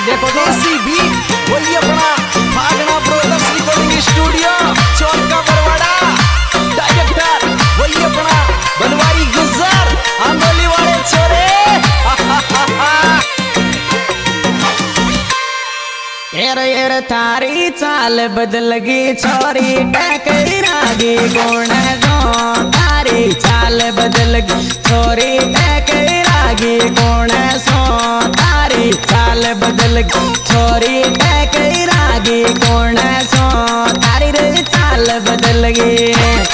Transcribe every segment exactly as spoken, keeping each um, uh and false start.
देखो देसी भी वही अपना भागना ब्रोदर्स रिकॉर्डिंग स्टूडियो चौक का बरवाड़ा, डायरेक्टर वही अपना बनवारी गुजर आंदोली वाले छोरे। एर एर थारी चाल बदल गई छोरी टकरागी गुण जो थारी चाल बदल गई छोरी टकरागी गुण सो थारी चाल बदल गई छोरी टकरागी गुण सो थारी रे चाल बदल गई।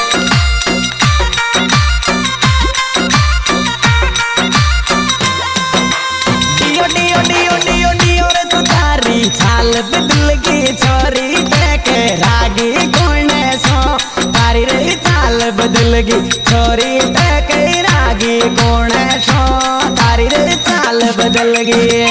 चाल बदल गई छोरी टकरागी गुण सो थारी रे चाल बदल गई छोरी टकरागी गुण सो थारी रे चाल बदल गई।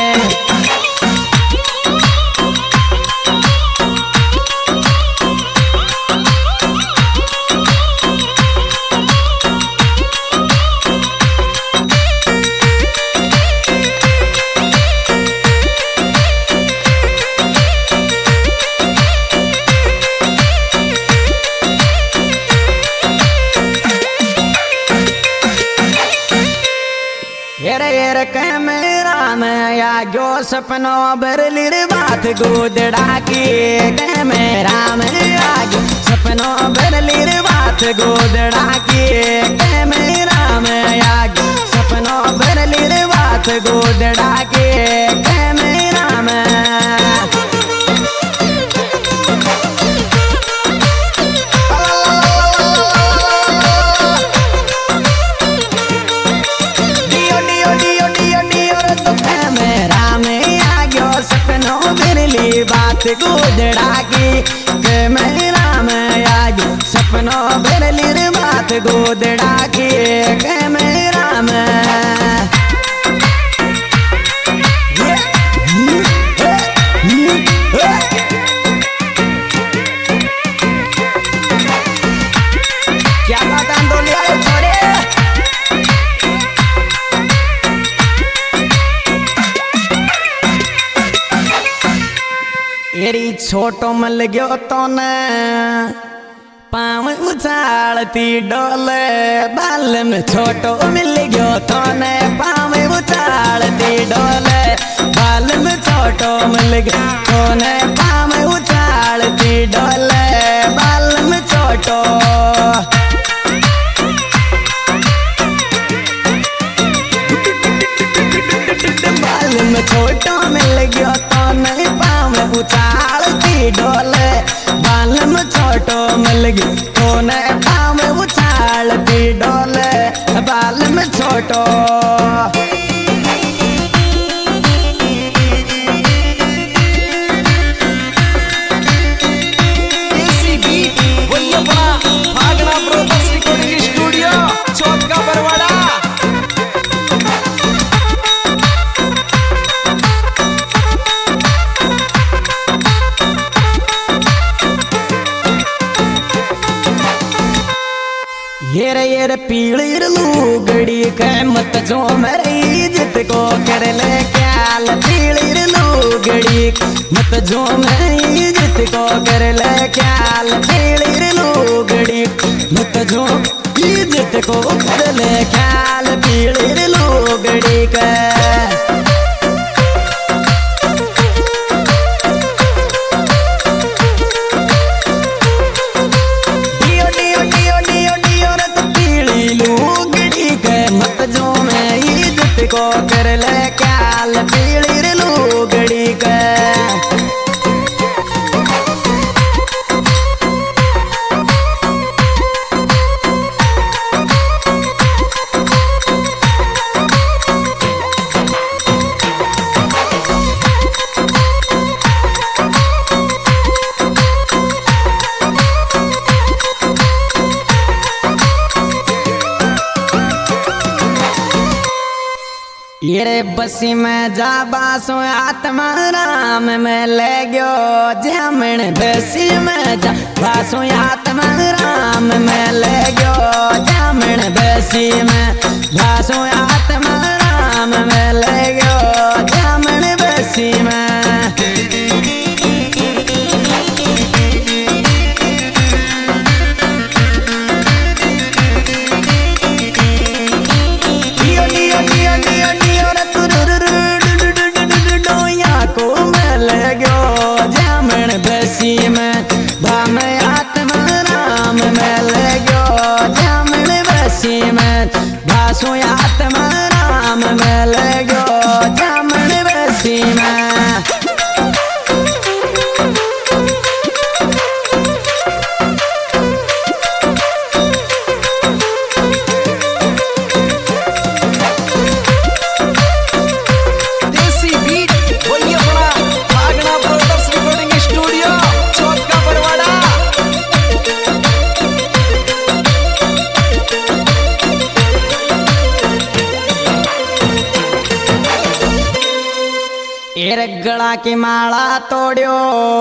एर एर कैमरा में आ गयो सपनों बरलिर बात गोदड़ा की कैमरा में आ गयो सपनों बरलिर बात गोदड़ा की कैमरा में आ गयो सपनों बरलिर बात गोदड़ा की कैमरा में। बात गोदड़ा की कैमरा में आ गई सपनों बरलिर बात गोदड़ा की कैमरा में। क्या बात आंदोलन वाले छोरे। एरी छोटो मिल गयो तो न पाँव उछालती डोले बाल में छोटो मिल गयो तो न पाँव उछालती डोले बाल में छोटो मिल गयो तो न पाँव उछालती डोले बाल में छोटो। बाल में छोटो मिल गयो तो न पाँव उछालती डोले बाल में छोटो मिल गई तो न पाँव उछालती डोले बाल में छोटो। देसी भी वही अपना भागना ब्रोदर्स रिकॉर्डिंग स्टूडियो चौक का बरवाड़ा। येर येर पीड़ीर लूगड़ी के मत जो मेरी इज्जत को कर ले ख्याल पीड़ीर लूगड़ी मत जो मेरी इज्जत को कर ले ख्याल पीड़ीर लूगड़ी मत जो इज्जत को कर ले ख्याल पीड़ीर लूगड़ी के। को कर ले ख्याल पीड़ीर लूगड़ी के। ये बसी में जा बासो आत्मा राम में ले गयो जामन बसी में जा बासो आत्मा राम में ले गयो जामन बसी में बासो आत्मा राम में ले गयो जामन बसी में। सुयात में राम मिल गयो जामन बसी में। देसी बीट वही अपना भागना ब्रोदर्स रिकॉर्डिंग स्टूडियो चौक का बरवाड़ा। एर गला की माला तोड़ियो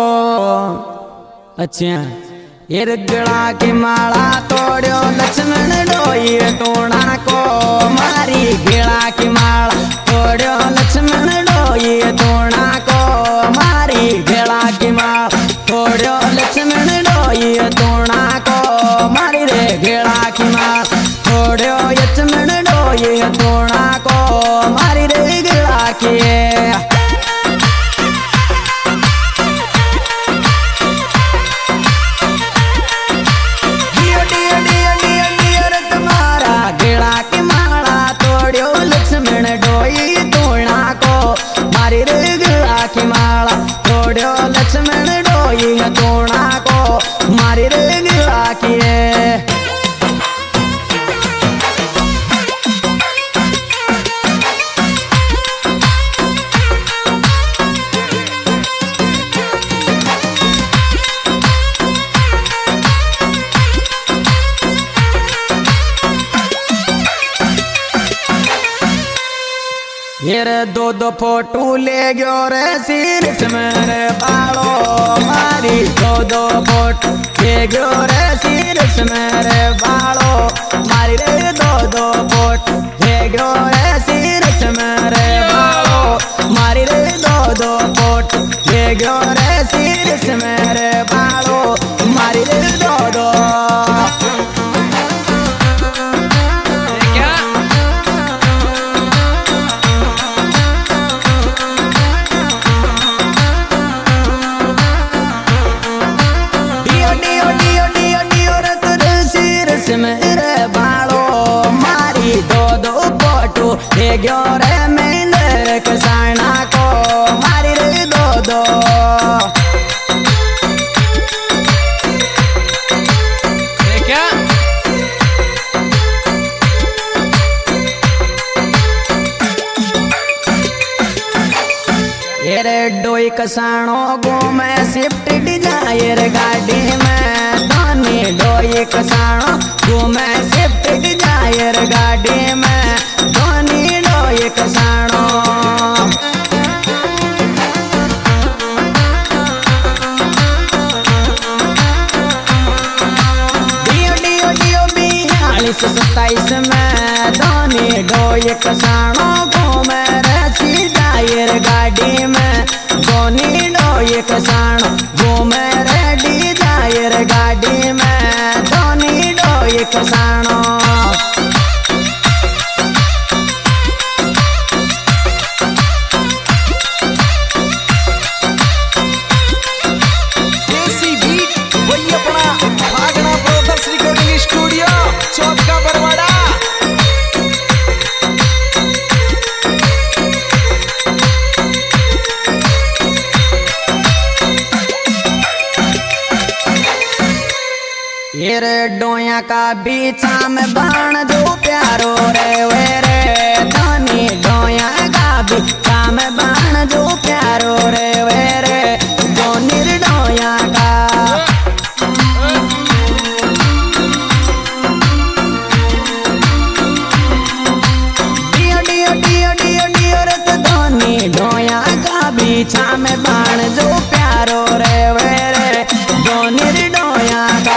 अच्छा एर गला की माला तोड़ियो लक्ष्मण डोई टोना को मारी गेला की माला तोड़ियो लक्ष्मण डोई टोना को मारी गेला की माला तोड़ियो लक्ष्मण डोई टोना को मारी रे गेला की माला तोड़ियो लक्ष्मण डोई टोना को मारी रे गेला की। की माला तोड़ियो लक्ष्मण डोई तोड़ा को मारी रे गिला किए। ये रे दो दो फोटो ले गयो रे सिर मेरे बालो मारी दो दो फोटो ले गयो रे सिर मेरे बालो मारी रे दो दो फोटो ले गयो रे सिर मेरे बालो मारी रे दो दो फोटो ले गयो रे सिर मेरे बालो मारी रे दो दो। मेरे बालो मारी दो दो फोटो ले गयो रे मेरे कसाना को मारी रे दो दो। क्या ये रे डोई कसानो गो में शिफ्ट डिजायर गाड़ी में धनी डोई कसानो गो में शिफ्ट डिजायर गाड़ी में धनी डोई कसानो। डियो डियो डियो बयालीस सत्ताईस में धनी डोई कसानो गो में रची जायर गाड़ी में धनी डोई कसानो गो में रेडी जायर गाड़ी में धनी डोई कसानो। देसी बीट वही अपना भागना ब्रोदर्स रिकॉर्डिंग स्टूडियो चौक का बरवाड़ा। ये रे डोया का बीचा में बाण जो प्यारो रे वे रे धनी डोया का बीचा में बाण जो प्यारो रे वे रे जो निर्डोया का। डियो डियो डियो डियो डियो रे धनी डोया का बीचा में बाण जो प्यारो रे वे रे जो निर्डोया का।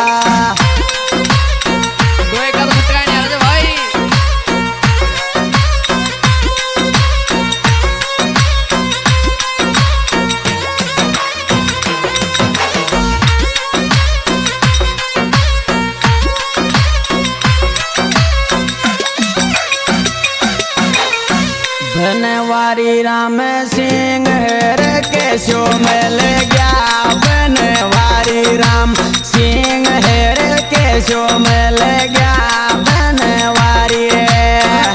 बनवारी राम सिंह रे केशो मिल गया बनवारी राम सिंह रे केशो मिल गया बनवारी।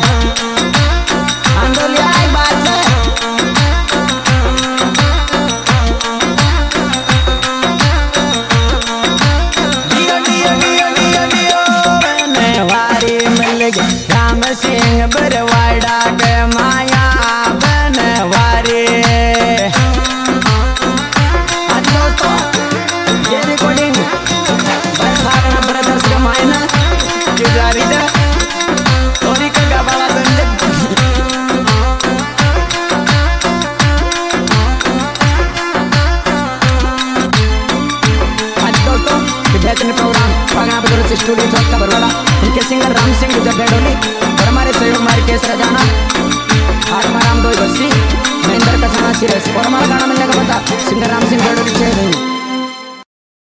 राम सिंह बरवाड़ा के माया बनवारी। आज दोस्तों ये रिकॉर्डिंग भागना ब्रदर्स के मायना जो जारी है थोड़ी का गावाला संजय। आज दोस्तों बेहतरीन प्रोग्राम भागना ब्रदर्स स्टूडियो चौक का बरवाड़ा, उनके सिंगर राम सिंह गुजर भेडोली और हमारे सहयोग मार केस रजाना आत्मा राम दो बस्सी महेंद्र का सना सिरस और हमारा गाना मिलने का पता सिंगर राम सिंह भेडोली छह